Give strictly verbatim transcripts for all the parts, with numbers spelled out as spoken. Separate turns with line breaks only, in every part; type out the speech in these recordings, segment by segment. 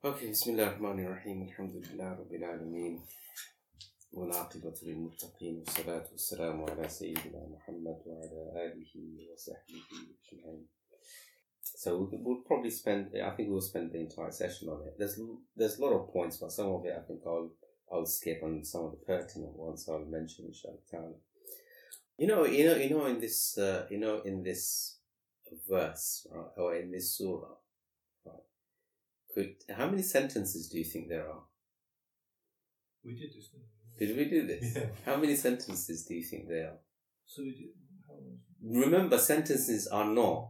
Okay, Bismillah ar-Rahman ar-Rahim, Alhamdulillah Rabbil Alameen, والعاقبة للمتقين والصلاة والسلام على سيدنا محمد وعلى آله وصحبه أجمعين. So we'll, we'll probably spend, I think we'll spend the entire session on it. There's there's a lot of points, but some of it I think I'll I'll skip, and some of the pertinent ones I'll mention, inshallah. You know, you know, you know, in this, uh, you know, in this verse, right, or in this surah, right? Could, how many sentences do you think there are?
We did this, didn't
we? Did we do this?
Yeah.
How many sentences do you think there are?
So we did. How much?
Remember, sentences are not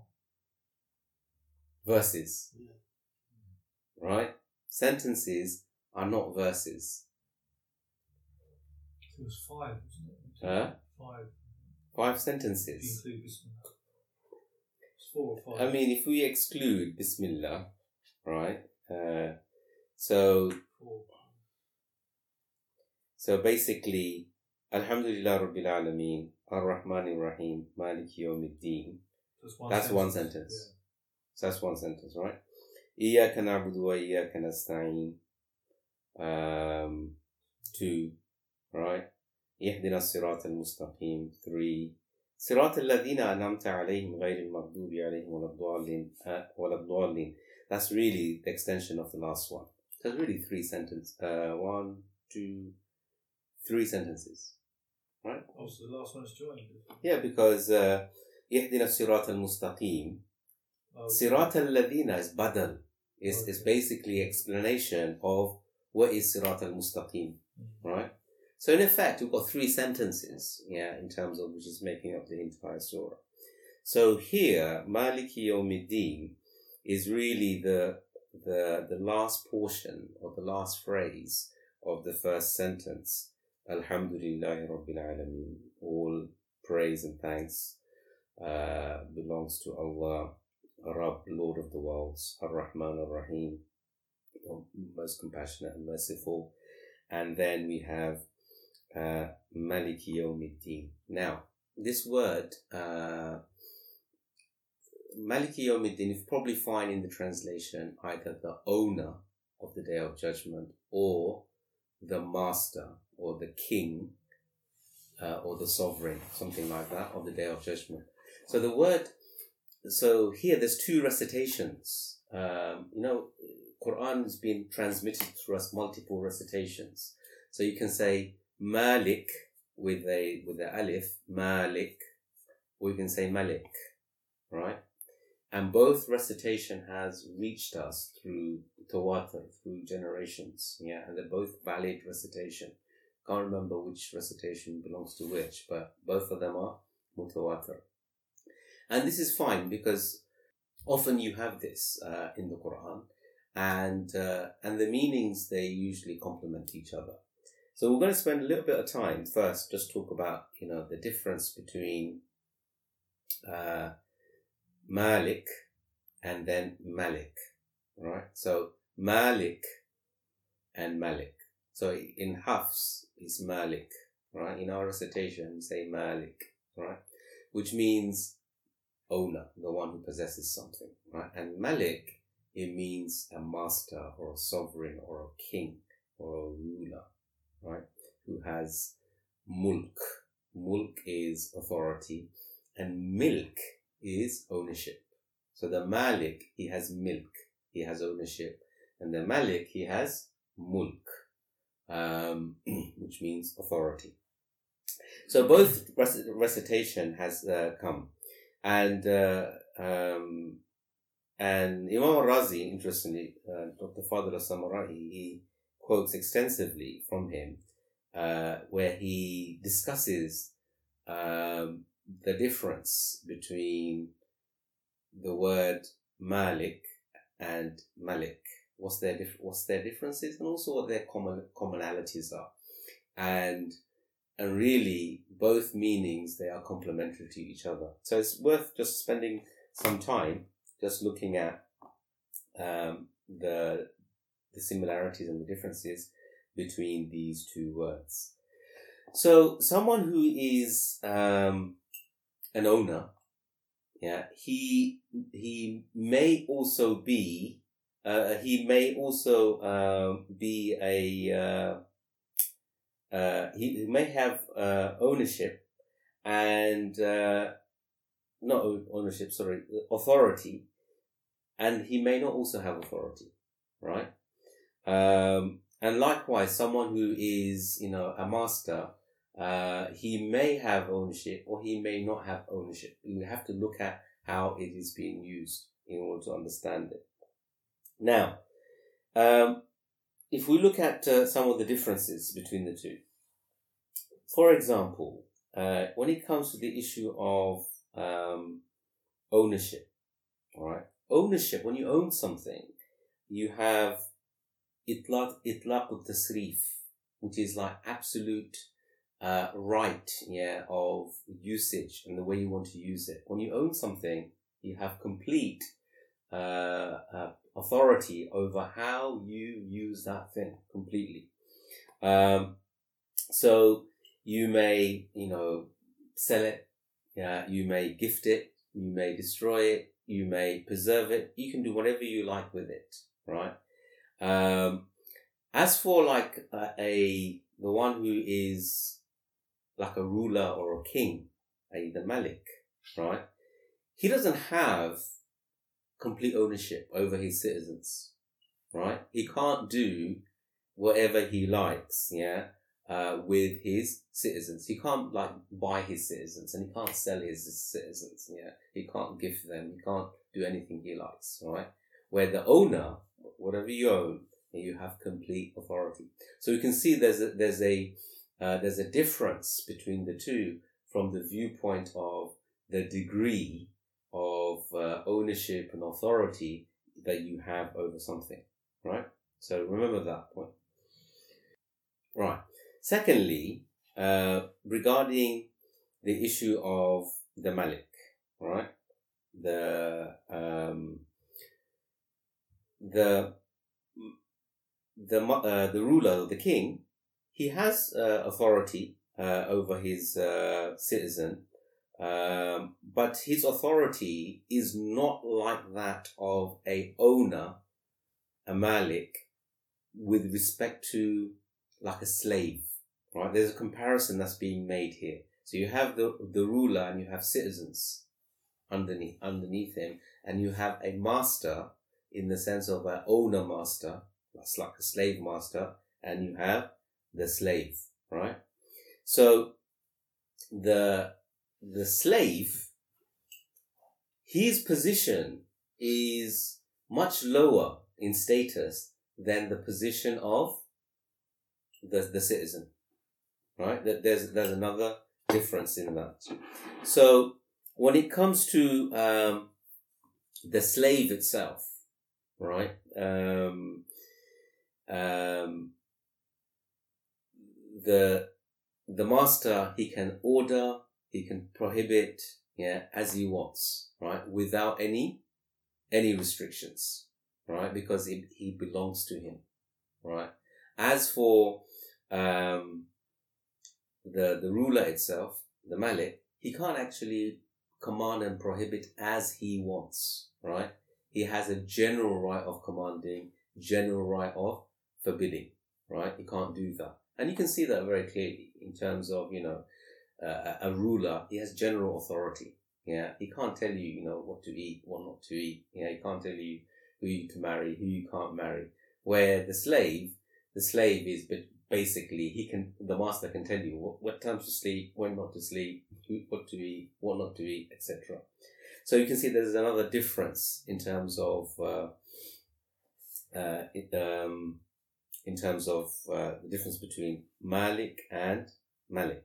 verses.
Yeah.
Right? Sentences are not verses.
It was five, wasn't it?
Huh?
Five.
Five
If you
sentences.
include Bismillah. It's four or five.
I mean, if we exclude Bismillah, right? Uh, so,
Four.
so basically, Alhamdulillah Rabbil Alameen, Ar-Rahman Ar-Rahim, Maliki Yawmiddin.
That's one
That's
sentence.
one sentence. So that's one sentence, right? Iyaka na'budu wa iyaka nasta'in. Um, two, right? Ihdina as-sirata al-mustaqim. Three. صراط الذين أنعمت عليهم غير المغضوب عليهم ولا الضالين ولا الضالين. That's really the extension of the last one. So it's really three sentences. Uh, one, two, three sentences, right?
Oh, so the last one is joined.
Yeah, because uh, إهدنا الصراط المستقيم.
Oh,
صراط الذين is badal. Is
Okay.
is basically explanation of what is صراط المستقيم,
Mm-hmm.
right? So in effect, we've got three sentences, yeah, in terms of which is making up the entire surah. So here, Maliki Yawmiddin is really the the the last portion or the last phrase of the first sentence. Alhamdulillahi Rabbil Alameen. All praise and thanks uh, belongs to Allah, Rabb, Lord of the worlds, Ar-Rahman Ar-Rahim, most compassionate and merciful. And then we have uh, Maliki Yawmiddin. Now, this word, uh, Maliki Yawmiddin, you probably find in the translation either the owner of the Day of Judgment or the master or the king uh, or the sovereign, something like that, of the Day of Judgment. So the word, so here there's two recitations. Um, you know, Quran has been transmitted through us multiple recitations. So you can say Malik with a with the alif, Malik, or you can say Malik, right? And both recitation has reached us through tawatur, through generations, yeah, and they're both valid recitation. Can't remember which recitation belongs to which, but both of them are mutawatir. And this is fine because often you have this uh, in the Quran, and uh, and the meanings, they usually complement each other. So we're going to spend a little bit of time first, just talk about, you know, the difference between uh, Malik and then Malik, right? So Malik and Malik. So in Hafs is Malik, right? In our recitation, we say Malik, right? Which means owner, the one who possesses something, right? And Malik, it means a master or a sovereign or a king or a ruler, right? Who has mulk. Mulk is authority, and milk is ownership. So the Malik, he has milk, he has ownership, and the Malik, he has mulk, um, which means authority. So both rec- recitation has uh, come, and uh, um, and Imam al-Razi, interestingly, uh, Doctor Fadl al-Samarani, he quotes extensively from him, uh, where he discusses um, the difference between the word Malik and Malik. What's their dif- what's their differences, and also what their common commonalities are, and and really both meanings, they are complementary to each other. So it's worth just spending some time just looking at um, the the similarities and the differences between these two words. So someone who is um, an owner, yeah, he he may also be uh, he may also uh, be a uh, uh, he, he may have uh, ownership and uh, not ownership, sorry, authority, and he may not also have authority, right? Um, and likewise, someone who is, you know, a master, uh, he may have ownership or he may not have ownership. We have to look at how it is being used in order to understand it. Now, um, if we look at uh, some of the differences between the two, for example, uh, when it comes to the issue of um, ownership, all right, ownership, when you own something, you have itlaq itlaq al-tasrif, which is like absolute uh, right, yeah, of usage and the way you want to use it. When you own something, you have complete uh, uh, authority over how you use that thing completely. Um, so you may, you know, sell it, yeah, you may gift it, you may destroy it, you may preserve it. You can do whatever you like with it, right? Um, as for like uh, a the one who is like a ruler or a king, a the Malik, right? He doesn't have complete ownership over his citizens, right? He can't do whatever he likes, yeah, uh, with his citizens. He can't like buy his citizens, and he can't sell his citizens, yeah. He can't gift them. He can't do anything he likes, right? Where the owner, whatever you own, you have complete authority. So you can see there's a, there's a uh, there's a difference between the two from the viewpoint of the degree of uh, ownership and authority that you have over something, right? So remember that point. Right. Secondly, uh, regarding the issue of the Malik, right? The um, the the uh, the ruler, the king, he has uh, authority uh, over his uh, citizen, um, but his authority is not like that of a owner, a Malik, with respect to like a slave, right? There's a comparison that's being made here. So you have the the ruler and you have citizens underneath underneath him, and you have a master in the sense of an owner master. That's like a slave master, and you have the slave, right? So the the slave, his position is much lower in status than the position of the the citizen, right? That there's there's another difference in that. So when it comes to um, the slave itself, right? Um, Um, the the master, he can order, he can prohibit, yeah, as he wants, right, without any any restrictions, right, because it, he belongs to him, right. As for um, the the ruler itself, the Malik, he can't actually command and prohibit as he wants, right. He has a general right of commanding, general right of forbidding, right? You can't do that. And you can see that very clearly in terms of, you know, uh, a ruler, he has general authority. Yeah, he can't tell you, you know, what to eat, what not to eat. Yeah, he can't tell you who you can marry, who you can't marry. Where the slave, the slave is basically, he can, the master can tell you what, what times to sleep, when not to sleep, who, what to eat, what not to eat, et cetera. So you can see there's another difference in terms of, uh, uh, it, um, in terms of uh, the difference between Malik and Malik.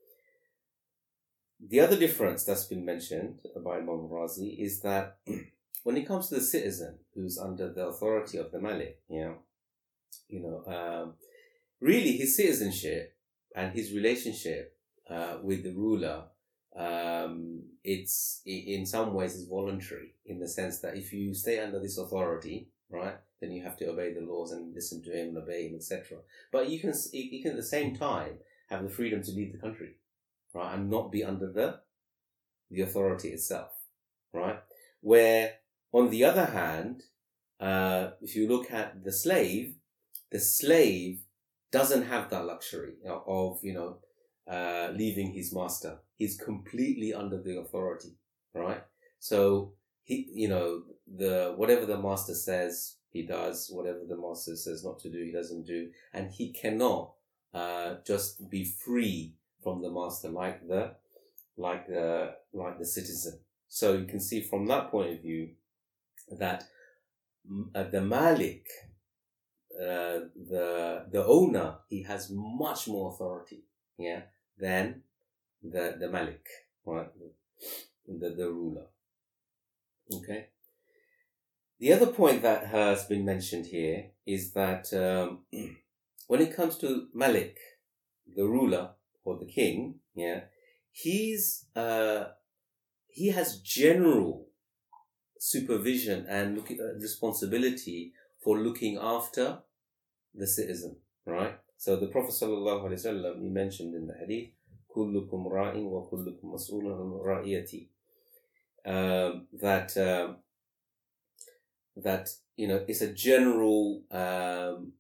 The other difference that's been mentioned by Imam Razi is that when it comes to the citizen who's under the authority of the Malik, you know, you know, um, really his citizenship and his relationship uh, with the ruler, um, it's in some ways is voluntary, in the sense that if you stay under this authority, right, then you have to obey the laws and listen to him and obey him, et cetera. But you can, you can at the same time have the freedom to leave the country, right, and not be under the the authority itself, right. Where on the other hand, uh, if you look at the slave, the slave doesn't have that luxury of, you know, uh, leaving his master. He's completely under the authority, right? So he, you know, the whatever the master says, he does. Whatever the master says not to do, he doesn't do, and he cannot uh, just be free from the master like the like the like the citizen. So you can see from that point of view that uh, the Malik, uh, the the owner, he has much more authority, yeah, than the the Malik, right? The the ruler. Okay. The other point that has been mentioned here is that um, when it comes to Malik, the ruler or the king, yeah, he's uh, he has general supervision and look, uh, responsibility for looking after the citizen, right? So the Prophet sallallahu alaihi wasallam, he mentioned in the hadith, "Kullukum ra'in wa kullukum mas'ulun an ra'iyati," um, that um, that you know it's a general um,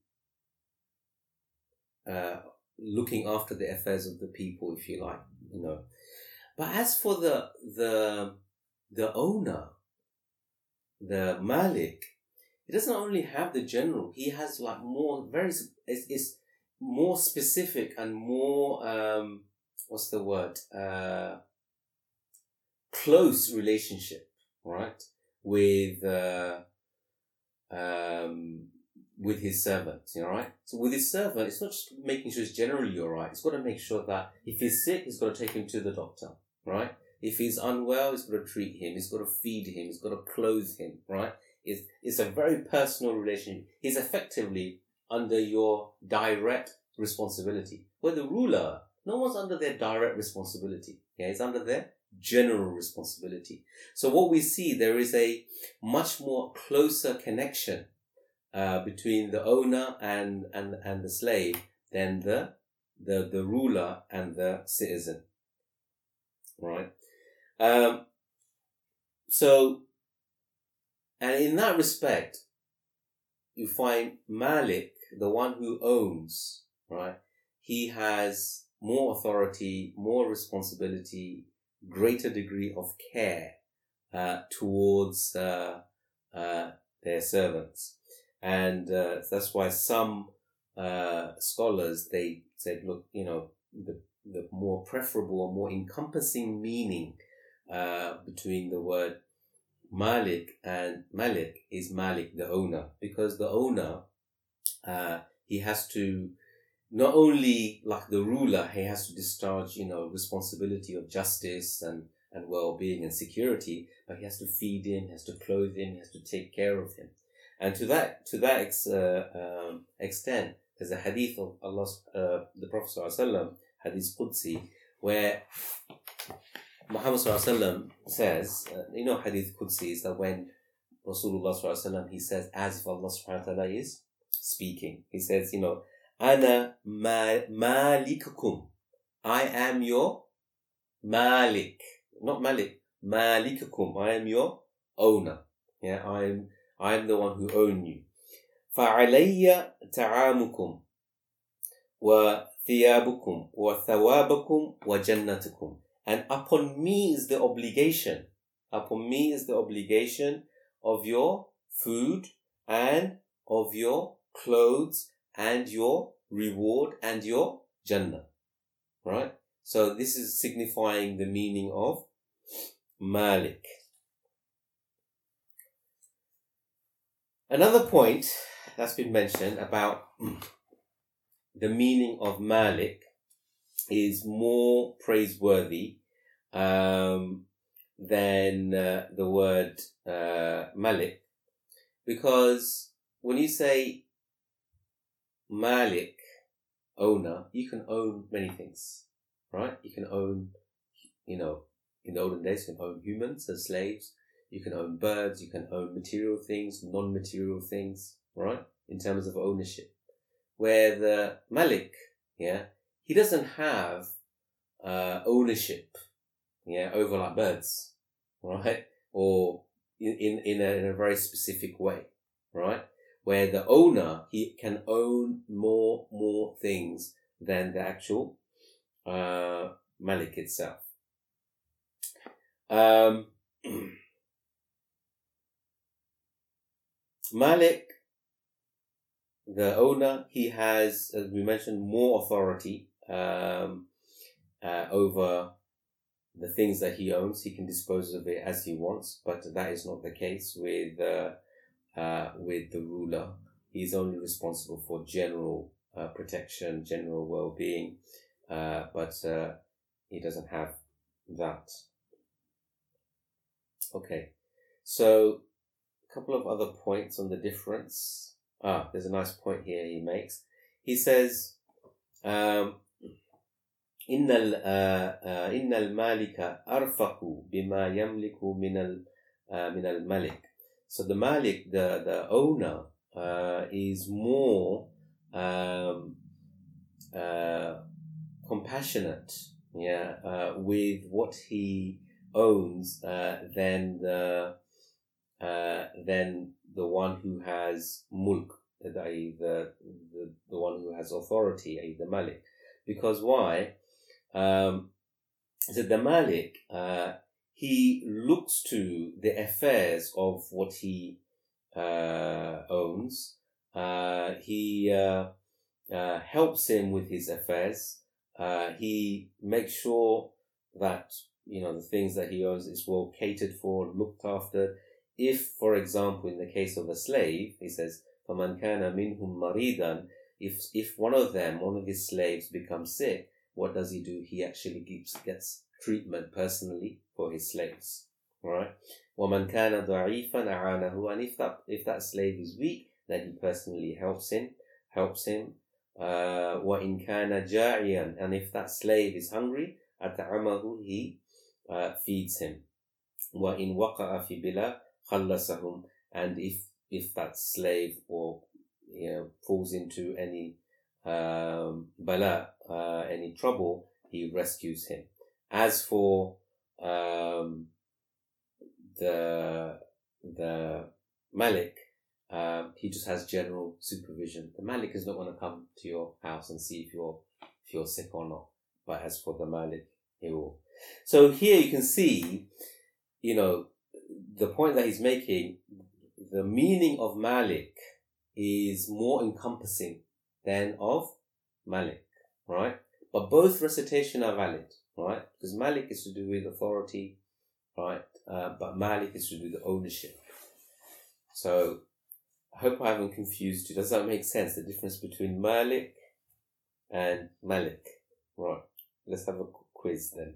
uh, looking after the affairs of the people, if you like, you know. But as for the the the owner, the Malik, he doesn't only have the general. He has like more very it's, it's more specific and more um, what's the word uh, close relationship, right, with uh, um, with his servant. You know, right? So with his servant, it's not just making sure he's generally all right. He's got to make sure that if he's sick, he's got to take him to the doctor, right? If he's unwell, he's got to treat him. He's got to feed him. He's got to clothe him, right? It's, it's a very personal relationship. He's effectively under your direct responsibility. Where the ruler, no one's under their direct responsibility. Yeah, it's under their general responsibility. So what we see, there is a much more closer connection uh, between the owner and, and, and the slave than the, the, the ruler and the citizen, right? Um, so, and in that respect, you find Malik, the one who owns, right? He has more authority, more responsibility, greater degree of care uh, towards uh, uh, their servants. And uh, that's why some uh, scholars, they said, look, you know, the, the more preferable or more encompassing meaning uh, between the word Malik and Malik is Malik, the owner, because the owner, uh, he has to, not only like the ruler, he has to discharge, you know, responsibility of justice and, and well-being and security, but he has to feed him, he has to clothe him, he has to take care of him. And to that, to that ex, uh, um, extent, there's a hadith of Allah, uh, the Prophet sallallahu alaihi wasallam, hadith Qudsi, where Muhammad sallallahu alaihi wasallam says, uh, you know, hadith Qudsi is that when Rasulullah sallallahu alaihi wasallam, he says, as if Allah subhanahu wa ta'ala is speaking. He says, you know, Ana ma- malikukum. I am your Malik. Not Malik. Malikukum. I am your owner. Yeah, I am, I am the one who own you. فَعَلَيَّ تَعَامُكُمْ وَثِيَابُكُمْ وَثَوَابُكُمْ وَجَنَّتُكُمْ. And upon me is the obligation. Upon me is the obligation of your food and of your clothes and your reward and your Jannah. Right? So this is signifying the meaning of Malik. Another point that's been mentioned about the meaning of Malik is more praiseworthy um, than uh, the word uh, Malik, because when you say Malik, owner, you can own many things, right? You can own, you know, in the olden days, you can own humans as slaves, you can own birds, you can own material things, non-material things, right? In terms of ownership. Where the Malik, yeah, he doesn't have uh, ownership, yeah, over like birds, right? Or in in, in, a, in a very specific way, right? Where the owner, he can own more, more things than the actual uh, Malik itself. Um, Malik, the owner, he has, as we mentioned, more authority um, uh, over the things that he owns. He can dispose of it as he wants, but that is not the case with uh, uh, with the ruler. He's only responsible for general uh, protection, general well-being, uh, but uh, he doesn't have that. Okay, so a couple of other points on the difference. Ah, there's a nice point here he makes. He says, um, إن ال إن المالك أرفق بما يملك من ال من الملك. So the Malik, the the owner, uh, is more um, uh, compassionate, yeah, uh, with what he owns uh, than the uh, than the one who has mulk, that is the, the the one who has authority, that is the Malik. Because why? Um, so the Malik, uh, he looks to the affairs of what he uh, owns. Uh, he uh, uh, helps him with his affairs. Uh, he makes sure that, you know, the things that he owns is well catered for, looked after. If, for example, in the case of a slave, he says, فَمَنْ كَانَ مِنْهُمْ مَرِيضًا, if if one of them, one of his slaves, becomes sick, what does he do? He actually gives, gets treatment personally for his slaves. Alright? وَمَنْ كَانَ ضَعِيفًا أَعَانَهُ, and if that, if that slave is weak, then he personally helps him, helps him. Uh, وَإِنْ كَانَ جَاعِيًا, and if that slave is hungry, أَطْعَمَهُ, he uh, feeds him. وَإِنْ وَقَعَ فِي بِلَا خَلَّصَهُم, and if if that slave or, you know, falls into any um, bala, uh, any trouble, he rescues him. As for um, the the Malik, uh, he just has general supervision. The Malik is not going to come to your house and see if you're if you're sick or not. But as for the Malik, he will. So here you can see, you know, the point that he's making. The meaning of Malik is more encompassing than of Malik, right? But both recitation are valid, right? Because Malik is to do with authority, right? Uh, but Malik is to do with ownership. So I hope I haven't confused you. Does that make sense? The difference between Malik and Malik, right? Let's have a quiz then.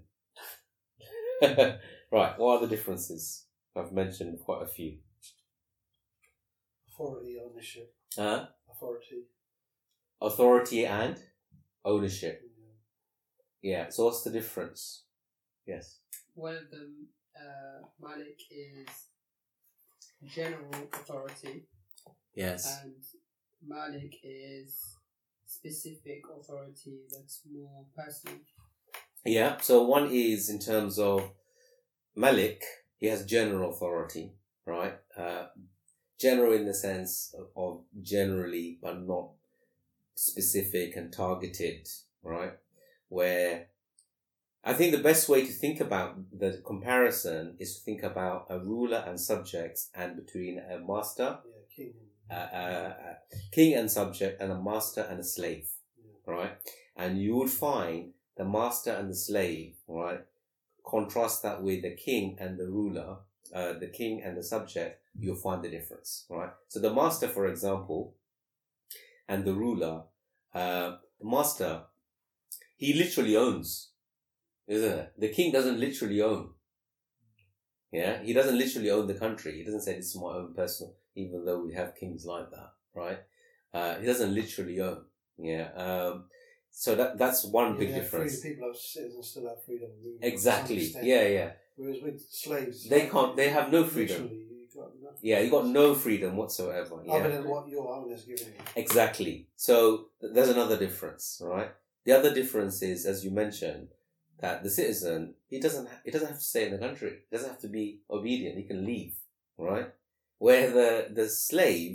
Right, what are the differences? I've mentioned quite a few.
Authority, ownership.
Huh?
Authority.
Authority and ownership. Yeah. yeah. So what's the difference? Yes.
Well, the uh, Malik is general authority.
Yes.
And Malik is specific authority that's more personal.
Yeah. So one is in terms of Malik, he has general authority, right? Uh, General in the sense of generally, but not specific and targeted, right? Where I think the best way to think about the comparison is to think about a ruler and subjects, and between a master,
yeah, king.
Uh, uh, king and subject, and a master and a slave, yeah. Right? And you would find the master and the slave, right? Contrast that with the king and the ruler, uh, the king and the subject, you'll find the difference, right? So the master, for example, and the ruler, uh, the master, he literally owns, isn't it? The king doesn't literally own. Yeah, he doesn't literally own the country. He doesn't say this is my own personal, even though we have kings like that, right? Uh, he doesn't literally own. Yeah. Um, so that that's one yeah, big difference.
Free, people have citizens still have freedom.
Exactly. Yeah, yeah.
Whereas with slaves,
they can't. They have no freedom.
You got
yeah, you got no freedom whatsoever. Yeah?
Other than what your owner's giving you.
Exactly. So th- there's another difference, right? The other difference is, as you mentioned, that the citizen, he doesn't ha- he doesn't have to stay in the country. He doesn't have to be obedient. He can leave, right? Where the the slave,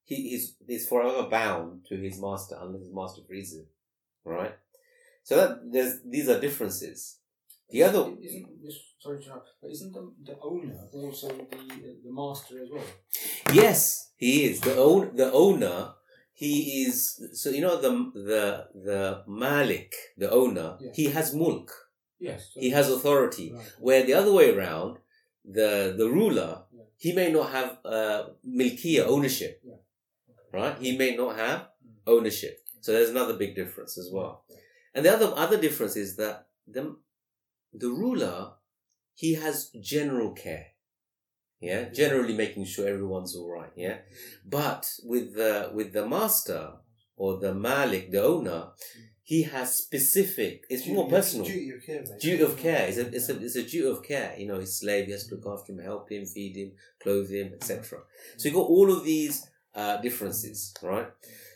he he's, he's forever bound to his master unless his master frees him. Right? So that there's these are differences. The other,
isn't sorry to interrupt, but isn't the, the owner also the the master as well?
yes, he is the own the owner. He is so you know the the the Malik, the owner.
Yeah.
He has mulk.
Yes.
He has authority.
Right.
Where the other way around, the the ruler,
Yeah.
he may not have uh, milkiya, ownership.
Yeah.
Right? He may not have
Mm.
ownership. So there's another big difference as well.
Yeah.
And the other other difference is that the the ruler, he has general care. Yeah, generally making sure everyone's all right. Yeah, but with the with the master or the Malik, the owner, he has specific. It's
Duty
more
of-
personal.
Duty of care, mate.
Duty of care. It's a, it's a, it's a duty of care. You know, his slave, he has to look after him, help him, feed him, clothe him, et cetera. So you got all of these uh, differences, right?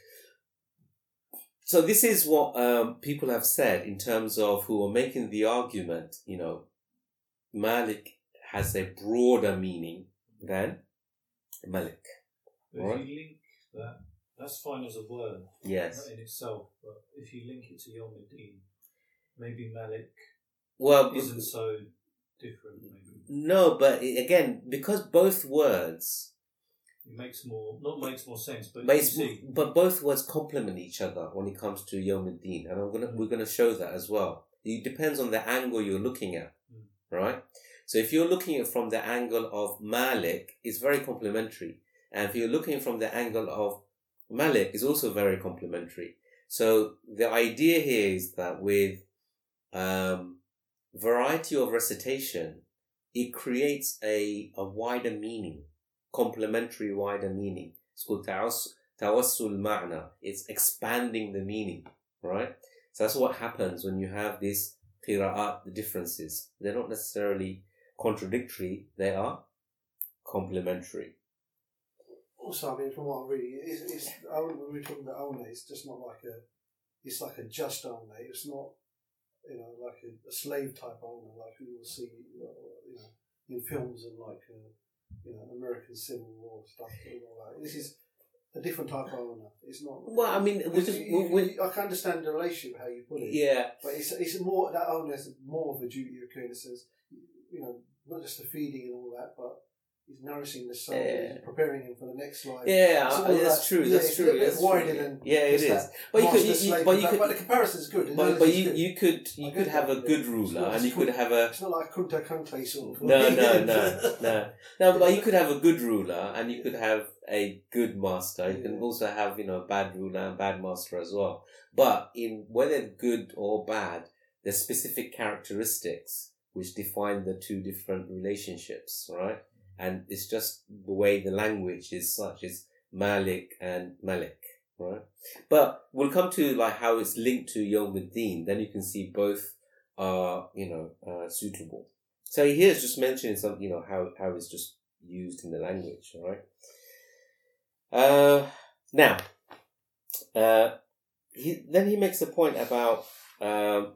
So this is what um, people have said in terms of who are making the argument, you know, Malik has a broader meaning than Malik.
But
Right.
if you link that, that's fine as a word
Yes.
in itself, but if you link it to Yom Din, maybe Malik
Well,
isn't so different, maybe.
no, but i- again, because both words
It makes more, not makes more sense, but
But,
you see,
but both words complement each other when it comes to Yom Din, and I'm gonna we're gonna show that as well. It depends on the angle you're looking at,
Mm.
right? So if you're looking at from the angle of Malik, it's very complementary, and if you're looking from the angle of Malik, it's also very complementary. So the idea here is that with um, variety of recitation, it creates a a wider meaning. Complementary wider meaning. It's called tawass- tawassul ma'na. It's expanding the meaning, right? So that's what happens when you have this qira'at, the differences. They're not necessarily contradictory, they are complementary.
Also, I mean, from what I'm reading, it's, it's when we're talking about owner, it's just not like a, it's like a just owner. It's not, you know, like a, a slave type owner, like you will see, you know, in films and like, uh, you know, American Civil War stuff and all that. This is a different type of owner. It's not.
Well, I mean,
Because
which is,
you-
we,
you- I can understand the relationship how you put it.
yeah,
But it's it's more that owner has more of a duty of care in the sense, you know, not just the feeding and all that, but he's nourishing the soul,
Yeah.
he's preparing him for the next life.
yeah,
So
uh,
all
that's
that-
true.
yeah,
That's
it's
true.
a little bit
That's
wider
true.
than
Yeah, it
just
is.
that
But you could,
master
you, you,
slave
but you
compa-
could,
but the comparison's good. The
but,
analogy's
but you,
good.
you could, you
I
could
get
have a
that,
good
yeah.
ruler,
It's
and you
not-
could have a
It's not like Kunta Kante sort of.
no, no, no, no, no. But you could have a good ruler, and you could have a good master. You can
Yeah.
also have, you know, a bad ruler and bad master as well. But in whether good or bad, there's specific characteristics which define the two different relationships, right? And it's just the way the language is such. It's Malik and Malik, right? But we'll come to like how it's linked to Yom Din. Then you can see both are, you know, uh, suitable. So here's just mentioning something, you know, how, how it's just used in the language, all right? Uh, now, uh, he, then he makes a point about, um,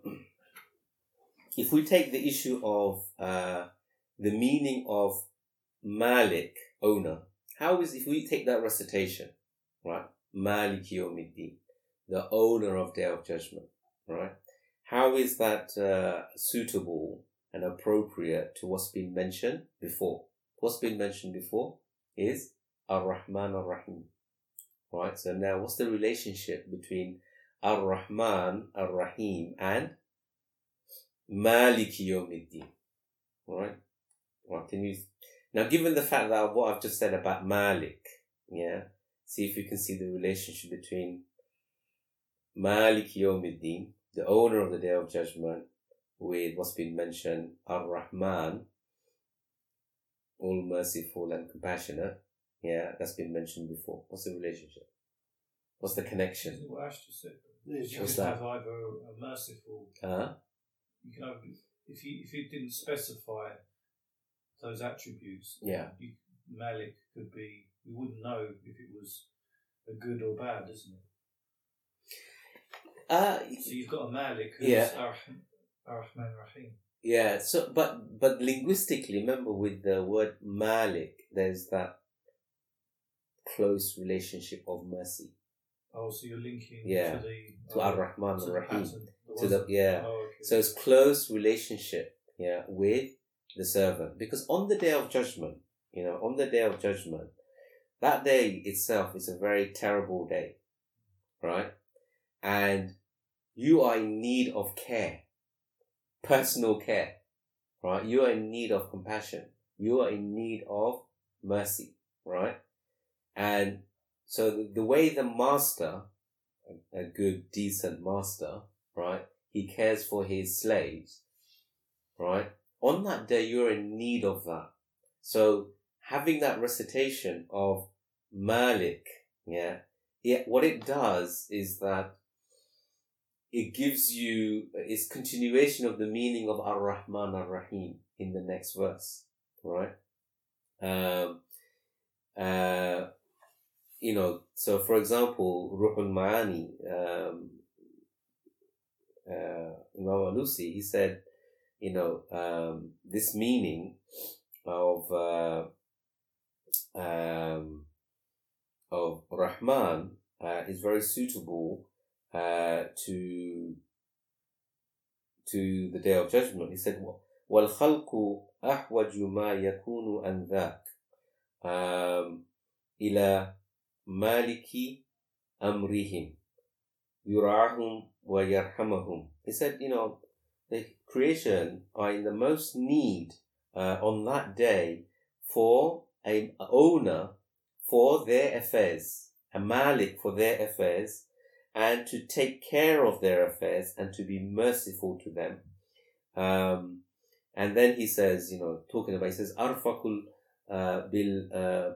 if we take the issue of, uh, the meaning of Malik, owner, how is, if we take that recitation, right? Malik Yawmiddin, the owner of Day of Judgment, right? How is that, uh, suitable and appropriate to what's been mentioned before? What's been mentioned before is Ar-Rahman Ar-Rahim. Right? So now what's the relationship between Ar-Rahman Ar-Rahim and Maliki Yawmiddin? Right? Right, can you now given the fact that what I've just said about Malik, yeah, see if you can see the relationship between Maliki Yawmiddin, the owner of the Day of Judgment, with what's been mentioned, Ar-Rahman, all merciful and compassionate. Yeah, that's been mentioned before. What's the relationship? What's the connection?
Isn't what Ash just said?
Yeah,
You
What's
could
that?
have either a merciful,
Uh-huh.
you can have, if you if you didn't specify those attributes,
Yeah.
you, Malik could be, we wouldn't know if it was a good or bad, isn't it?
Uh,
So you've got a Malik who's
Yeah.
Ar- Ar-Rahman Rahim.
yeah, so, but, but linguistically, remember with the word Malik, there's that close relationship of mercy.
Oh, so you're linking
Yeah.
to the
To
oh,
Ar-Rahman
to the
Ar-Rahim.
pattern. There
To the,
wasn't-
yeah.
Oh, okay.
So it's close relationship, yeah, with the servant. Because on the day of judgment, you know, on the day of judgment, that day itself is a very terrible day, right? And you are in need of care, personal care, right? You are in need of compassion. You are in need of mercy, right? And so the, the way the master, a, a good, decent master, right, he cares for his slaves, right? On that day, you're in need of that. So having that recitation of Malik, yeah, it, what it does is that it gives you, it's continuation of the meaning of Ar-Rahman Ar-Rahim in the next verse, right? Um, uh, you know, so for example, Ruhul Ma'ani, um, uh, Imam Alusi, he said, you know, um, this meaning of, uh, um, of Rahman, uh, is very suitable, uh, to, to the Day of Judgment. He said, وَالْخَلْقُ أَحْوَجُ مَا يَكُونُ أَنْ ذَاكَ um, إِلَى مَالِكِ أَمْرِهِمْ يُرَعَهُمْ وَيَرْحَمَهُمْ. He said, you know, the creation are in the most need uh, on that day for an owner for their affairs, a malik for their affairs, and to take care of their affairs and to be merciful to them. Um, and then he says, you know, talking about, he says, أَرْفَقُ bil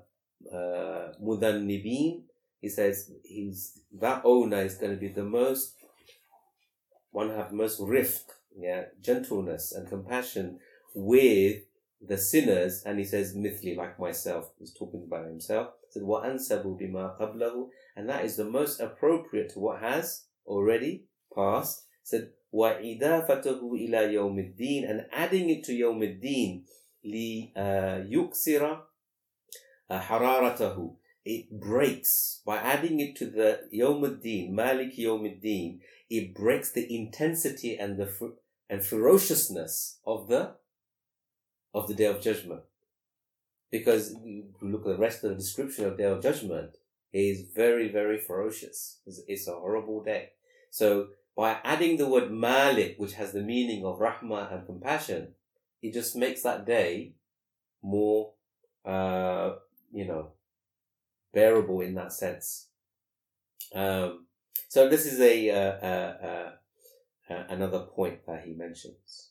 mudannibin. He says he's that owner is going to be the most one have most rifq, yeah, gentleness and compassion with the sinners. And he says mithli, like myself. He's talking about himself. He said wa ansabu bima qablahu, and that is the most appropriate to what has already passed. He said wa idafatuhu ila yawmiddin, and adding it to yawmiddin li yuksira hararatahu, it breaks by adding it to the yawmiddin, malik yawmiddin, it breaks the intensity and the and ferociousness of the of the Day of Judgment. Because if you look at the rest of the description of Day of Judgment, it is very, very ferocious. It's, it's a horrible day. So by adding the word Malik, which has the meaning of Rahmah and compassion, it just makes that day more, uh, you know, bearable in that sense. Um, so this is a uh, uh, uh, uh, another point that he mentions.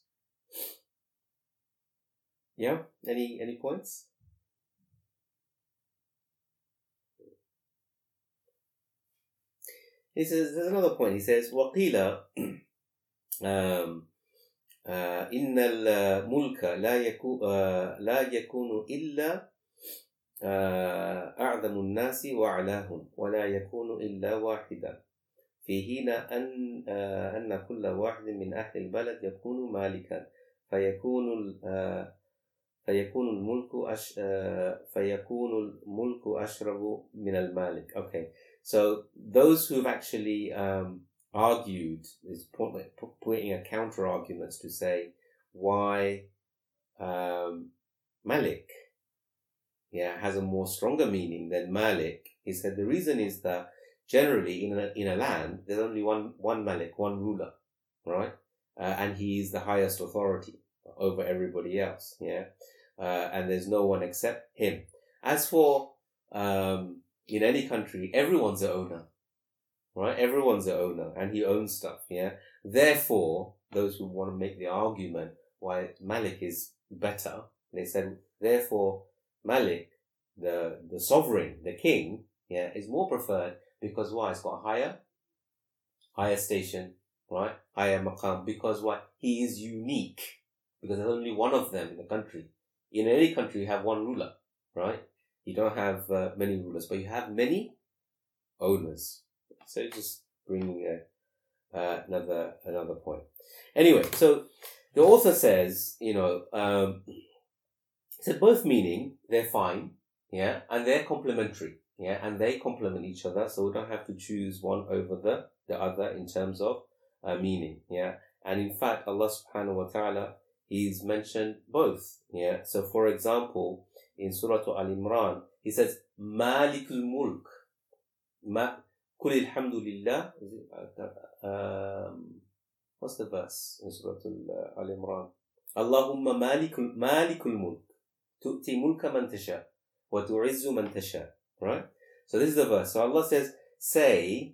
Yeah. Any any points? He says there's another point. He says وقيل um, uh, إن الملك لا يكون uh, لا يكون إلا uh, أعظم الناس وأعلاهم ولا يكون إلا واحدا في حين أن uh, أن كل واحد من أهل البلد يكون مالكا فيكون uh, فيكون الملك أش uh, فيكون الملك أشرب من المالك. Okay, so those who've actually um, argued is putting a counter arguments to say why um, Malik, yeah, has a more stronger meaning than Malik. He said the reason is that generally in a, in a land there's only one one Malik, one ruler, right? Uh, and he is the highest authority over everybody else, yeah. Uh, and there's no one except him. As for um, in any country, everyone's an owner, right? Everyone's an owner, and he owns stuff, yeah. Therefore, those who want to make the argument why Malik is better, they said, therefore, Malik, the the sovereign, the king, yeah, is more preferred because why? It's got a higher, higher station, right? Higher maqam, because why? He is unique, because there's only one of them in the country. In any country, you have one ruler, right? You don't have uh, many rulers, but you have many owners. So just bringing a, uh, another another point. Anyway, so the author says, you know, um, so both meaning they're fine, yeah, and they're complementary. yeah, and they complement each other, so we don't have to choose one over the, the other in terms of uh, meaning, yeah. And in fact, Allah subhanahu wa ta'ala, He's mentioned both, yeah. So for example, in Surah Al-Imran, He says, Malikul Mulk, Ma, Kulil Hamdulillah, um, what's the verse in Surah Al-Imran? Allahumma Malikul, Malikul Mulk, Tu'ti mulka man tasha, wa tu'izzu man tasha. Right? So this is the verse. So Allah says, say,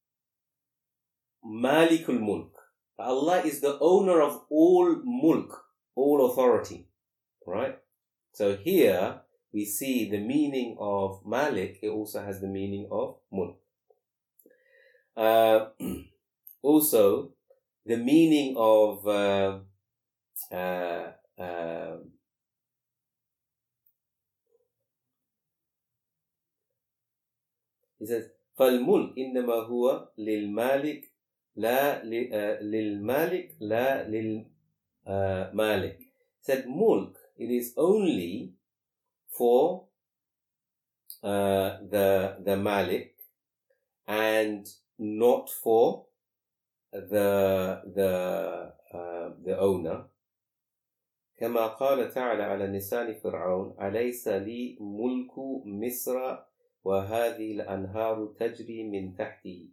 Malikul Mulk. Allah is the owner of all mulk, all authority. Right? So here we see the meaning of Malik. It also has the meaning of mulk. Uh, also, the meaning of uh, uh, uh, He says, فَالْمُلْكِ إِنَّمَا هُوَ لِلْمَالِكِ لَا لِلْمَالِكِ لَا لِلْمَالِكِ. He said, mulk, it is only for uh, the the Malik and not for the the uh, the owner. كما قال تعالى على لسان فرعون أليس لي ملك مصر وَهَذِهِ الْأَنْهَارُ تَجْرِي مِنْ تَحْتِهِ.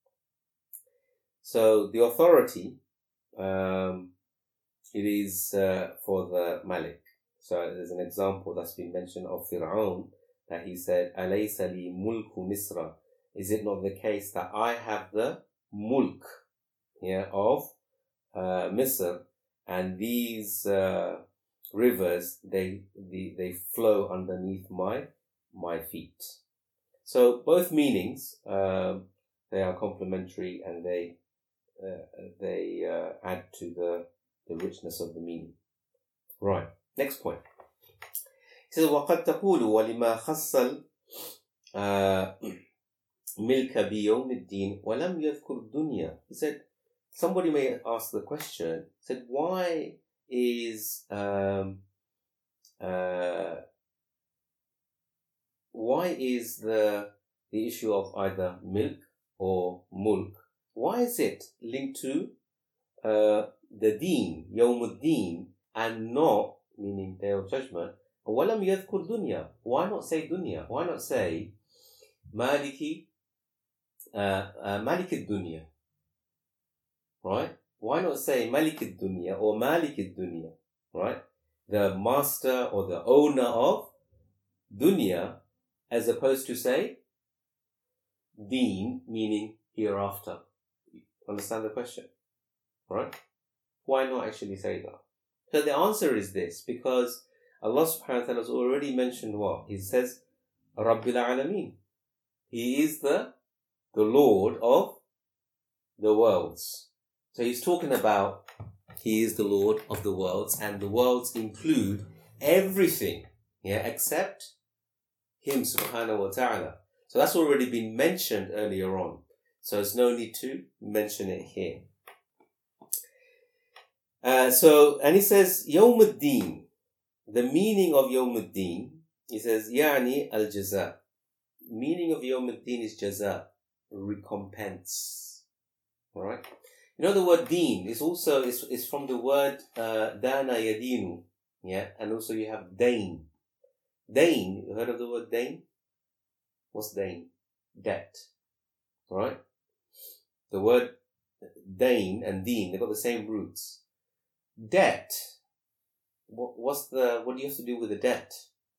So the authority, um, it is uh, for the Malik. So there's an example that's been mentioned of Fir'aun, that he said, أَلَيْسَ لِي مُلْكُ مِصْرَ. Is it not the case that I have the mulk, yeah, of uh, Misr, and these uh, rivers, they, they they flow underneath my my feet. So both meanings, um, they are complementary, and they uh, they uh, add to the, the richness of the meaning. Right, next point. He says, وَقَدْ تَقُولُ وَلِمَا خَصَّ الْمِلْكَ بِيَوْمِ الدِّينِ وَلَمْ يَذْكُرْ الدُّنْيَا. He said, somebody may ask the question, he said, why is um, uh, why is the the issue of either milk or mulk, why is it linked to uh, the deen, Yawmuddin, and not, meaning Day of Judgment, وَلَمْ يَذْكُرْ dunya? Why not say dunya? Why not say Maliki, uh, uh, Malik dunya? Right? Why not say Malik dunya or Malik dunya? Right? The master or the owner of dunya, as opposed to say deen, meaning hereafter. Understand the question? Right? Why not actually say that? So the answer is this, because Allah subhanahu wa ta'ala has already mentioned what? He says, Rabbil Alameen. He is the, the Lord of the worlds. So he's talking about He is the Lord of the worlds, and the worlds include everything, yeah, except Him subhanahu wa ta'ala. So that's already been mentioned earlier on. So there's no need to mention it here. Uh, so, and he says, Yawmuddin. The meaning of Yawmuddin, he says, Yani al-jaza. Meaning of Yawmuddin is jaza, recompense. Alright? You know the word deen is also, is, is from the word uh, dana yadinu. Yeah? And also you have dain. Dain, you heard of the word dain? What's dain? Debt. Right? The word dain and deen, they've got the same roots. Debt. What, what's the, what do you have to do with the debt?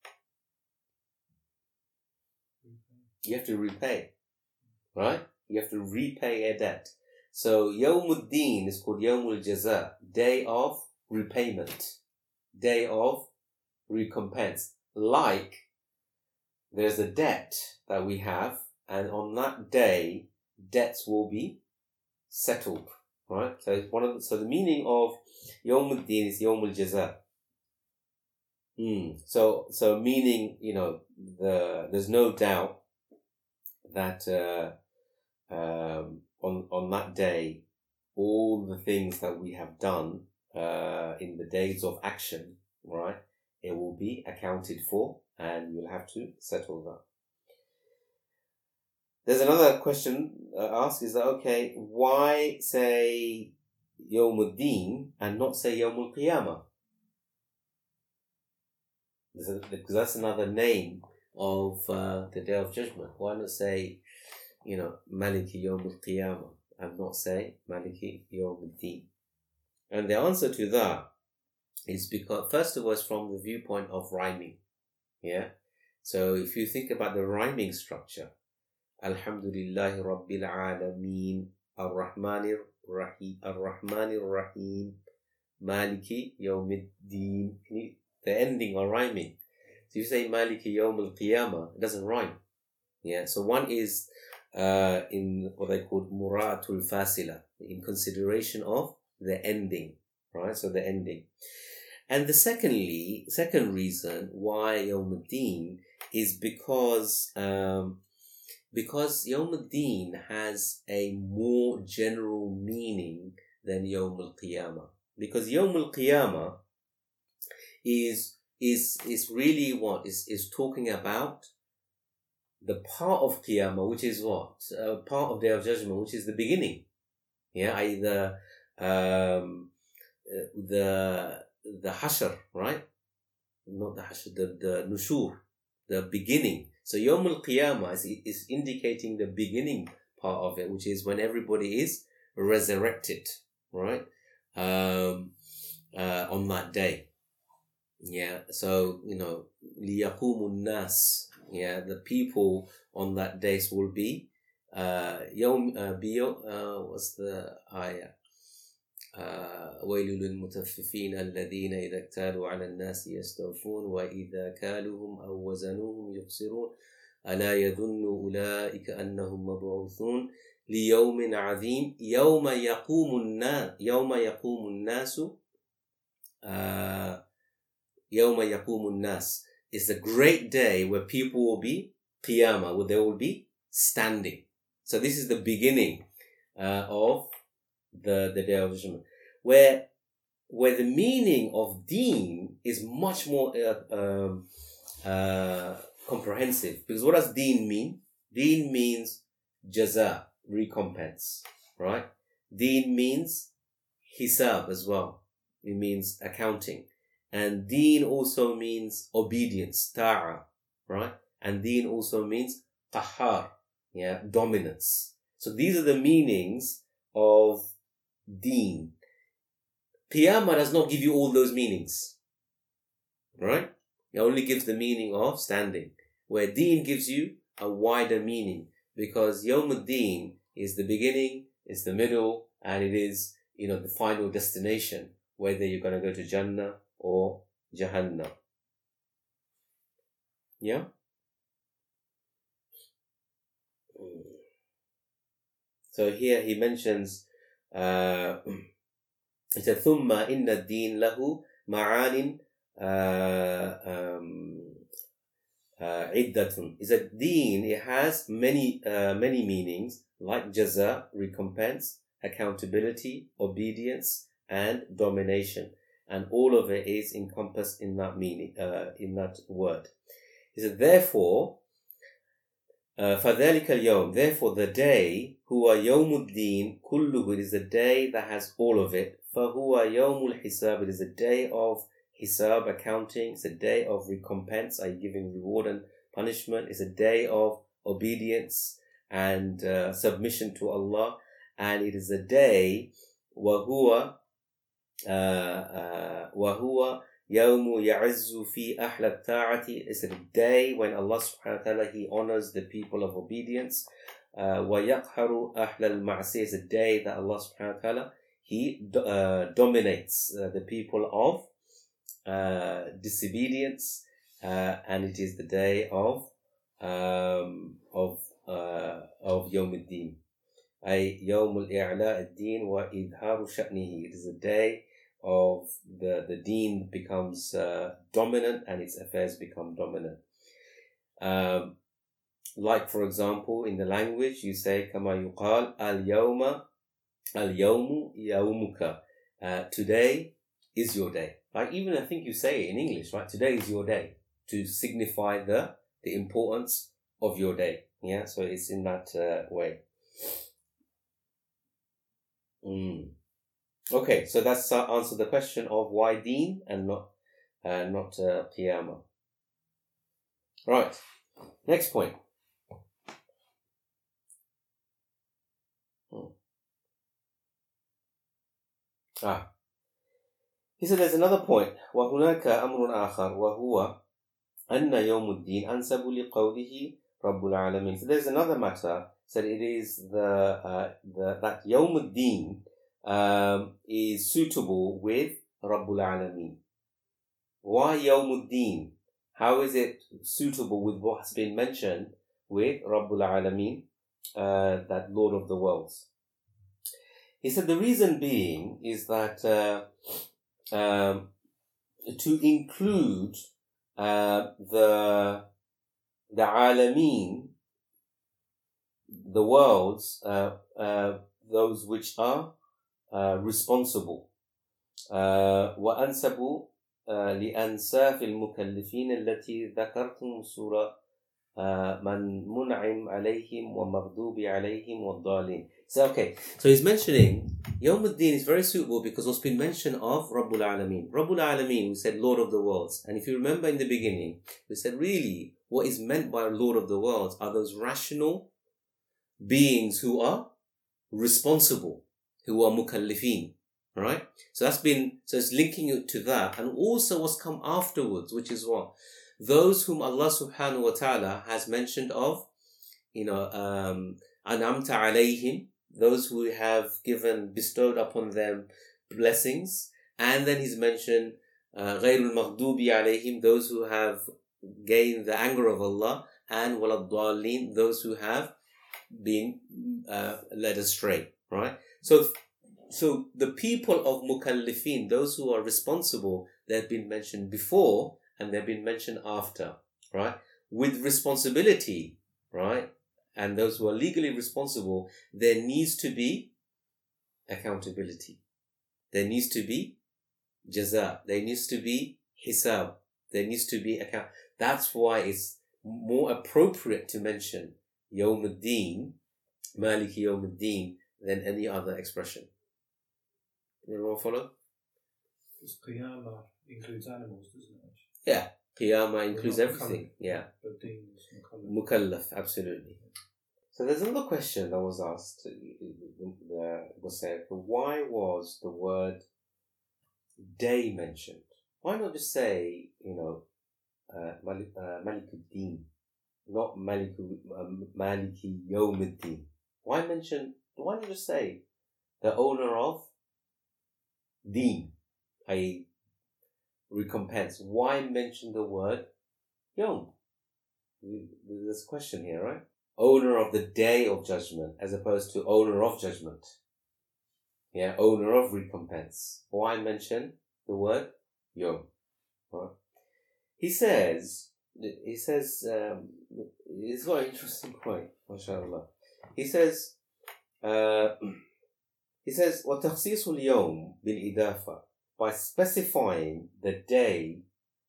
You have to repay. Right? You have to repay a debt. So, Yawmuddin is called Yawmul Jaza, day of repayment, day of recompense. Like, there's a debt that we have, and on that day, debts will be settled. Right? So, it's one of the, so the meaning of Yawmuddin is Yawmul Jaza. Mm. So, so meaning, you know, the there's no doubt that uh, um, on on that day, all the things that we have done uh, in the days of action, right, it will be accounted for, and you'll have to settle that. there's another question uh, asked, is that okay, why say Yawmuddin and not say Yawmul Qiyamah? Because that's another name of uh, the Day of Judgment. Why not say, you know, Maliki Yawmul Qiyamah and not say Maliki Yawmuddin? And the answer to that is because, first of all, it's from the viewpoint of rhyming. Yeah? So if you think about the rhyming structure, Alhamdulillahi Rabbil Alameen, Ar-Rahmanir Rahim, Ar-Rahmanir Rahim, Maliki Yawmiddin. The ending are rhyming. So you say Maliki Yawmul Qiyamah, it doesn't rhyme. Yeah. So one is uh, in what they call Mura'atul Fasila, in consideration of the ending, right? So the ending. And the secondly, second reason why Yawmuddin is because um, because Yawmuddin has a more general meaning than Yawmul Qiyamah. Because Yawmul Qiyamah is is is really what is is talking about the part of Qiyamah, which is what uh, part of Day of Judgment, which is the beginning. Yeah, either um, the the Hashr, right? Not the Hashr, the the Nushur, the beginning. So Yawm al-Qiyamah is, is indicating the beginning part of it, which is when everybody is resurrected, right? Um, uh, on that day. Yeah, so, you know, لِيَقُومُ النَّاسِ. Yeah, the people on that day will be, uh, يوم, uh, بيو, uh, what's the ayah? ويل للمطففين الذين إذا اكتالوا على الناس يستوفون وإذا كالوهم أو وزنوهم يخسرون ألا يظن أولئك أنهم مبعوثون ليوم عظيم يوم يقوم الناس يوم يقوم الناس يوم يقوم الناس is the great day where people will be qiyamah, where they will be standing. So this is the beginning uh, of the, the Day of Judgment, where where the meaning of deen is much more uh, um, uh, comprehensive. Because what does deen mean? Deen means jaza, recompense, right? Deen means hisab as well. It means accounting. And deen also means obedience, ta'a, right? And deen also means qahar, yeah, dominance. So these are the meanings of deen. Qiyamah does not give you all those meanings, right? It only gives the meaning of standing, where deen gives you a wider meaning, because Yawmuddin is the beginning, it's the middle, and it is, you know, the final destination, whether you're going to go to Jannah or Jahannam. Yeah? So here he mentions uh, it says ثُمَّ إِنَّ الدِّينَ لَهُ مَعَانٍ عِدَّةٌ. It's a deen, it has many uh, many meanings, like jaza, recompense, accountability, obedience, and domination. And all of it is encompassed in that meaning, uh, in that word. He said, therefore, uh, فَذَلِكَ الْيَوْمِ, therefore the day, هُوَ يَوْمُ الدِّينِ كُلُّهُ, it is a day that has all of it. فَهُوَ يَوْمُ الْحِسَابِ, it is a day of hisab, accounting. It's a day of recompense, are giving reward and punishment. It's a day of obedience and uh, submission to Allah. And it is a day, وَهُوَ وَهُوَ يَوْمُ يَعِزُّ فِي أَحْلَى الطَّاعَةِ. It's a day when Allah subhanahu wa ta'ala, He honors the people of obedience. Uh, وَيَقْهَرُ أَحْلَى الْمَعْصِيَةِ. It's a day that Allah subhanahu wa ta'ala, He uh, dominates uh, the people of uh, disobedience, uh, and it is the day of um, of uh, of Yawm al-Din. أي يوم الإعلاء الدين وإظهار شأنه. It is a day of the, the deen becomes uh, dominant and its affairs become dominant. Um, like, for example, in the language, you say, كما يقال اليوم اليوم يومك. Uh, today is your day. Like, even I think you say it in English, right? Today is your day, to signify the, the importance of your day. Yeah, so it's in that uh, way. Mm. Okay, so that's uh, answered the question of why deen and not uh, not uh, qiyamah. Right, next point. Hmm. Ah, he said there's another point. وهناك أمر آخر وهو أن يوم الدين أنسب لقوله رب العالمين. So there's another matter. Said it is the uh, the that يوم الدين um, is suitable with Rabbul Alameen. Why يوم الدين? How is it suitable with what has been mentioned with Rabbul Alameen, uh, that Lord of the worlds? He said the reason being is that uh, um, to include uh, the the Alameen, the worlds, uh, uh, those which are uh, responsible. Uh, وأنسبوا uh, لأنساف المكلفين التي ذكرتم سورة uh, من منعم عليهم ومغضوب عليهم والضالين. So okay, so he's mentioning Yawm al-Din is very suitable because what's been mentioned of Rabbul Alameen. Rabbul Alameen, we said Lord of the worlds. And if you remember in the beginning, we said really what is meant by Lord of the worlds are those rational beings who are responsible, who are mukallifeen. Right? So that's been, so it's linking it to that. And also what's come afterwards, which is what? Those whom Allah subhanahu wa ta'ala has mentioned of, you know, um, an'amta alayhim, those who have given, bestowed upon them blessings. And then he's mentioned ghayrul maghdubi alayhim, those who have gained the anger of Allah, and waladdallin, those who have been uh, led astray. Right? So So the people of mukallifin, those who are responsible, they've been mentioned before and they've been mentioned after, right? With responsibility, right? And those who are legally responsible, there needs to be accountability. There needs to be jaza. There needs to be hisab. There needs to be account. That's why it's more appropriate to mention Yawm al-Din, Maliki Yawm al-Din, than any other expression. Everyone follow?
Because Qiyamah includes animals, doesn't it?
Yeah, Qiyamah includes
Not
everything.
mukallaf,
Yeah,
But Deen is mukallaf.
Mukallaf, absolutely. So there's another question that was asked. Uh, was said, why was the word day mentioned? Why not just say, you know, uh, Malik, uh, Malikuddin, not Maliku, um, Maliki Yawmuddin? Why mention? Why not just say the owner of Deen, a recompense? Why mention the word Yom? There's a question here, right? Owner of the day of judgment as opposed to owner of judgment. Yeah, owner of recompense. Why mention the word Yom? Right? He says, he says, um, it's got an interesting point, mashallah. He says, uh, He says, وَتَخْصِيصُ الْيَوْمِ بِالْإِدَافَةِ, by specifying the day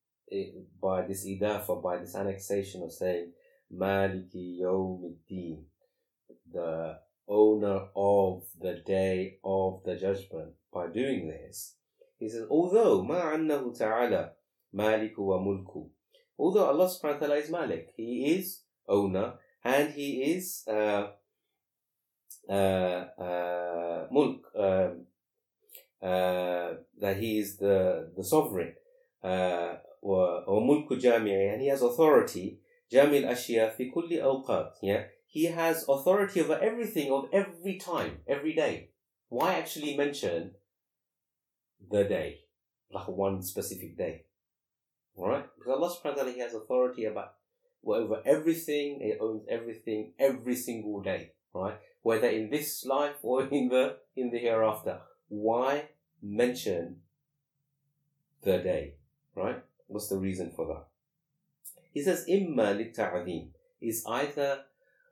by this idafa, by this annexation of saying Maliki Yawmiddin, the owner of the day of the judgment. By doing this, he says, although مَا عَنَّهُ تَعَالَى مَالِكُ وَمُلْكُ, although Allah subhanahu wa ta'ala is Malik, He is owner, and He is uh, Uh, uh, mulk, uh, uh, that he is the, the sovereign, uh, or, or mulku jami'i, and he has authority, jami' al-ashya fi kulli awqat, yeah, he has authority over everything of every time, every day. Why actually mention the day, like one specific day? Alright? Because Allah subhanahu wa ta'ala, He has authority about over everything, He owns everything every single day, right? Whether in this life or in the in the hereafter. Why mention the day? Right? What's the reason for that? He says, Imma litta'adhim, is either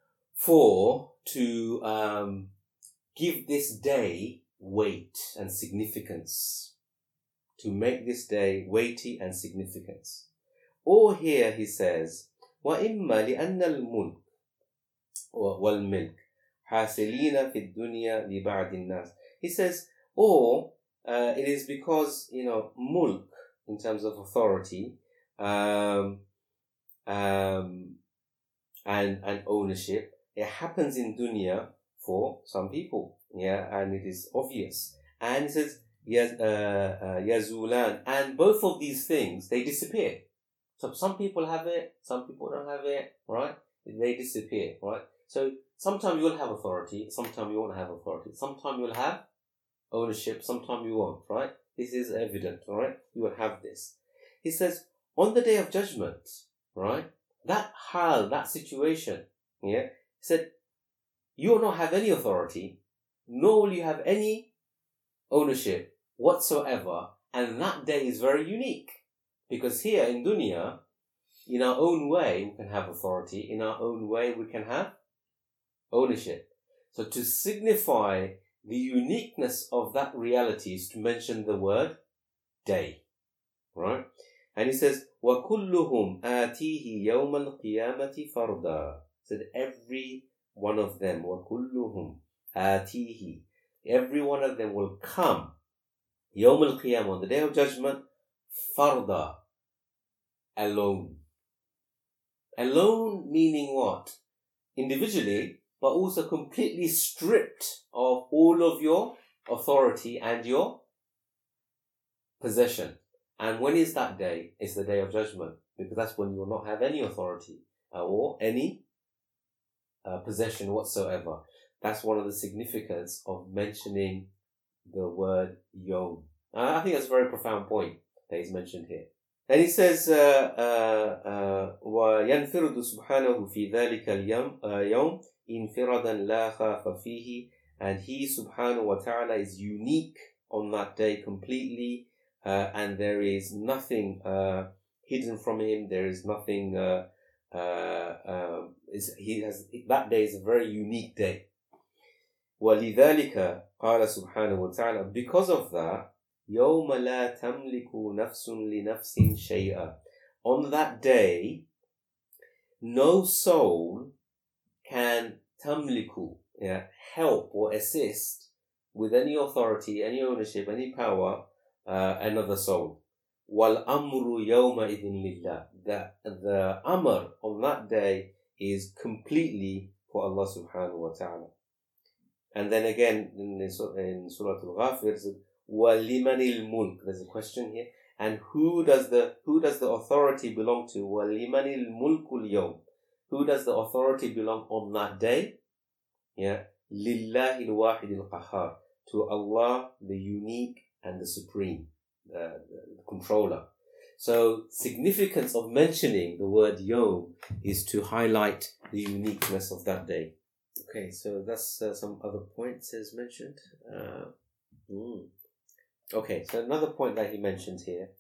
for to um, give this day weight and significance. To make this day weighty and significance. Or here he says, Wa imma li'anna al-mulk, والملك حاصلين في الدنيا لبعض الناس. He says, or uh, it is because, you know, mulk, in terms of authority, um, um, and, and ownership, it happens in dunya for some people, yeah, and it is obvious. And it says, Yaz, uh, uh, Yazulan, and both of these things, they disappear. So some people have it, some people don't have it, right? They disappear, right? So sometimes you'll have authority, sometimes you won't have authority. Sometimes you'll have ownership, sometimes you won't, right? This is evident, right? You will have this. He says, on the day of judgment, right? That hal, that situation, yeah? He said, you will not have any authority, nor will you have any ownership whatsoever, and that day is very unique. Because here in dunya, in our own way, we can have authority. In our own way, we can have ownership. So to signify the uniqueness of that reality is to mention the word day. Right? And he says, وَكُلُّهُمْ آتِيهِ يَوْمَ الْقِيَامَةِ فَرْدًا. Said every one of them, وَكُلُّهُمْ آتِيهِ. Every one of them will come يَوْمَ الْقِيَامَةِ, on the day of judgment, farda, alone. Alone meaning what? Individually, but also completely stripped of all of your authority and your possession. And when is that day? It's the day of judgment, because that's when you will not have any authority uh, or any uh, possession whatsoever. That's one of the significance of mentioning the word yom. Uh, I think that's a very profound point that is mentioned here. And he says, uh, uh, uh, وَيَنْفِرُدُ سُبْحَانَهُ فِي ذَلِكَ الْيَوْمِ إِنْفِرَدًا لَا خَافَ فِيهِ. And he, subhanahu wa ta'ala, is unique on that day completely, uh, and there is nothing uh, hidden from him. There is nothing, uh, uh, uh, is, he has, that day is a very unique day. وَلِذَلِكَ قَالَ سُبْحَانَهُ وَتَعَالَى. Because of that, يَوْمَ لَا تَمْلِكُ نَفْسٌ لِنَفْسٍ شَيْئًا. On that day, no soul can tamliku, yeah, help or assist with any authority, any ownership, any power, uh, another soul. وَالْأَمْرُ يَوْمَئِذٍ لِلَّهِ. The, the amr on that day is completely for Allah subhanahu wa ta'ala. And then again, in, in Surah Al-Ghafir, it says, وَلِمَنِ الْمُلْكِ. There's a question here. And who does the who does the authority belong to? وَلِمَنِ الْمُلْكُ الْيَوْمِ. Who does the authority belong on that day? Yeah. لِلَّهِ الْوَاحِدِ الْقَحَّارِ. To Allah, the unique and the supreme, uh, the controller. So, significance of mentioning the word yom is to highlight the uniqueness of that day. Okay, so that's uh, some other points as mentioned. Uh, mm. Okay, so another point that he mentions here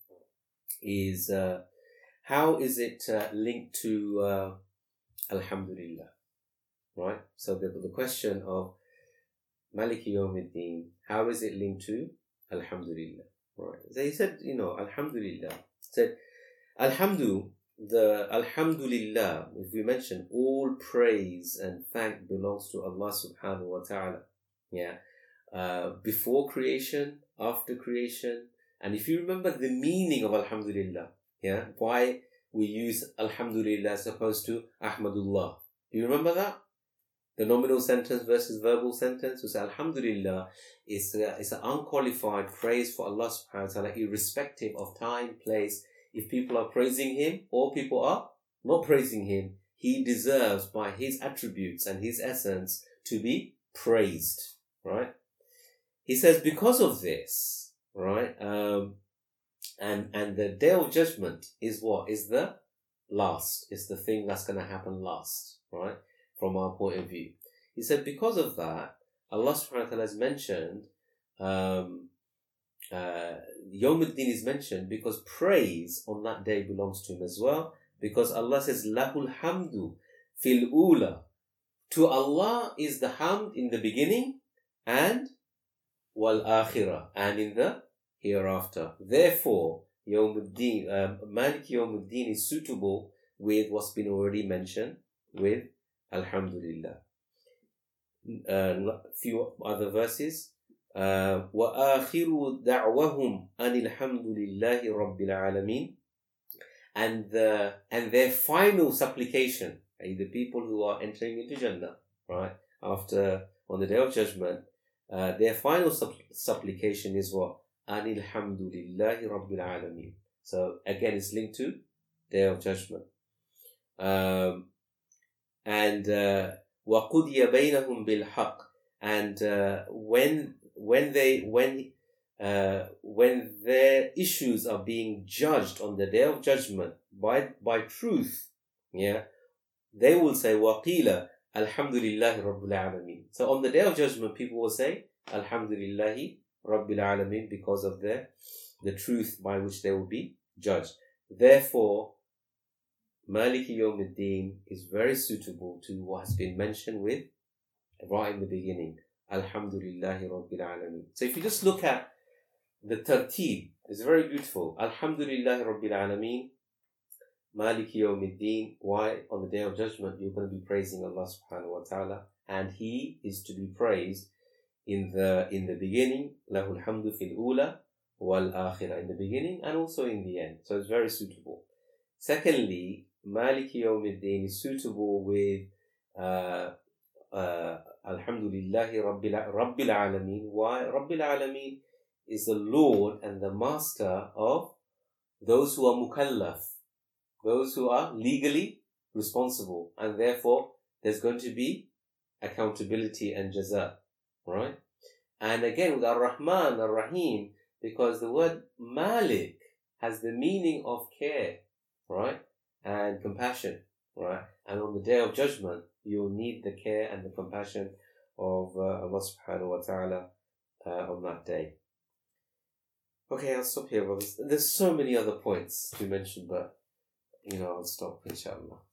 is uh, how is it uh, linked to uh, Alhamdulillah, right? So the, the question of Maliki Yawmiddin, how is it linked to Alhamdulillah, right? So he said, you know, Alhamdulillah. He said, Alhamdu, the Alhamdulillah, if we mention all praise and thank belongs to Allah subhanahu wa ta'ala. Yeah. Uh, before creation, after creation. And if you remember the meaning of Alhamdulillah, yeah, why we use Alhamdulillah as opposed to Ahmadullah. Do you remember that? The nominal sentence versus verbal sentence. We say Alhamdulillah is uh, is an unqualified praise for Allah subhanahu wa ta'ala, irrespective of time, place. If people are praising him or people are not praising him, he deserves by his attributes and his essence to be praised, right? He says because of this, right, um, and and the day of judgment is what? Is the last. It's the thing that's going to happen last, right, from our point of view. He said because of that, Allah subhanahu wa ta'ala has mentioned um, Uh, Yawmuddin is mentioned because praise on that day belongs to him as well, because Allah says Lahul Hamdu fil Ula. To Allah is the hamd in the beginning and wal akhirah, and in the hereafter. Therefore, Yawmuddin, uh, Malik Yawmuddin is suitable with what's been already mentioned, with Alhamdulillah. A few other verses. Uh, وَآخِرُ دَعْوَهُمْ أَنِ الْحَمْدُ لِلَّهِ رَبِّ الْعَالَمِينَ. And the and their final supplication, the people who are entering into Jannah, right, after on the Day of Judgment, uh, their final supp- supplication is what? أَنِ الْحَمْدُ لِلَّهِ رَبِّ الْعَالَمِينَ. So again, it's linked to Day of Judgment. Um, and uh, وَقُضِيَ بَيْنَهُمْ بِالْحَقِّ. And uh, when when they when uh, when their issues are being judged on the Day of Judgment by by truth, yeah, they will say وَقِيلَ الْحَمْدُ لِلَّهِ رَبِّ الْعَالَمِينَ. So on the Day of Judgment, people will say Alhamdulillahi Rabbil Alameen because of their the truth by which they will be judged. Therefore, Maliki Yawmiddin is very suitable to what has been mentioned with right in the beginning. Alhamdulillahi Rabbil Alameen. So if you just look at the tartib, it's very beautiful. Alhamdulillahi Rabbil Alameen, Maliki Yawmiddin. Why? On the Day of Judgment, you're going to be praising Allah subhanahu wa ta'ala, and He is to be praised in the in the beginning. Lahul hamdu fil ula wal akhirah, in the beginning and also in the end. So it's very suitable. Secondly, Maliki Yawmiddin is suitable with uh, uh, Alhamdulillahi Rabbil, Rabbil Alameen. Why? Rabbil Alameen is the Lord and the Master of those who are mukallaf, those who are legally responsible, and therefore there's going to be accountability and jaza, right? And again with Ar-Rahman, Ar-Rahim, because the word Malik has the meaning of care, right? And compassion, right? And on the Day of Judgment, you'll need the care and the compassion of uh, Allah subhanahu wa ta'ala uh, on that day. Okay, I'll stop here, brothers. There's so many other points to mention, but, you know, I'll stop, inshallah.